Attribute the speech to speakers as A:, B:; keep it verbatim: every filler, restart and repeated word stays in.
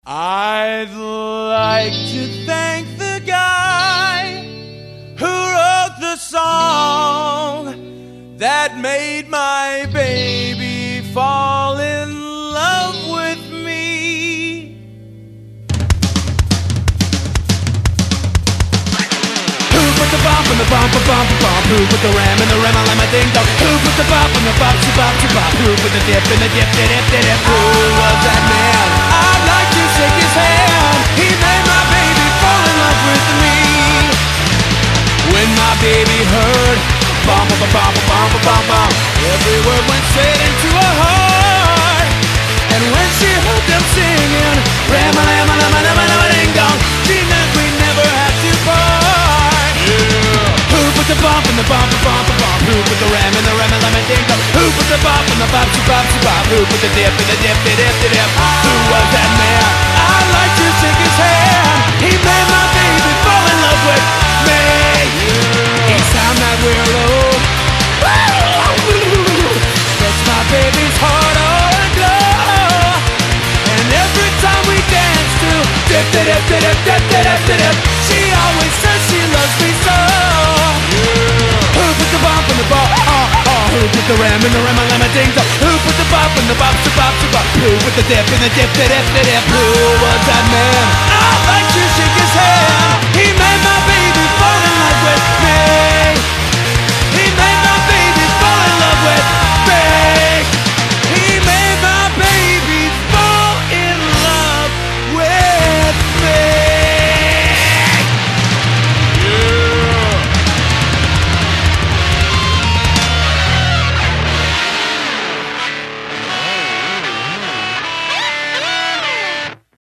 A: I'd like to thank the guy who wrote the song that made my baby fall in love with me. Who put the bump in the bump a bump a bump? Who put the ram in the ram a lam a ding dong? Who put the bop in the bop to bop to bop? Who put the dip in the dip dip dip dip dip? Who was that man? I'd like to shake his hand. He made my baby fall in love with me. When my baby heard bum bum bum bum bum bum bum, every word went straight into her heart. And when she heard them singing ram a lam a lam a lam a lam a ding dong, she knew we'd never have to part. Yeah. Who put the bump in the bump a bump a bump? Who put the ram in the ram a lam a ding dong? Who put the bop in the bop to bop to bop? Who put the dip in the dip dip dip dip dip? Who was that man? I'd like to shake his hand. He made my baby fall in love with me. Yeah. Each time that we're alone, sets my baby's heart all aglow. And every time we dance to dip dip dip dip dip dip dip dip, she always says she loves me so. Yeah. Who put the bump in the bop? Oh, oh. Who put the ram in the ram a lam a ding dong? Who put the bop in the bop to bop to bop? Who put the dip in the dip dip dip dip dip? Who was that man? I'd like to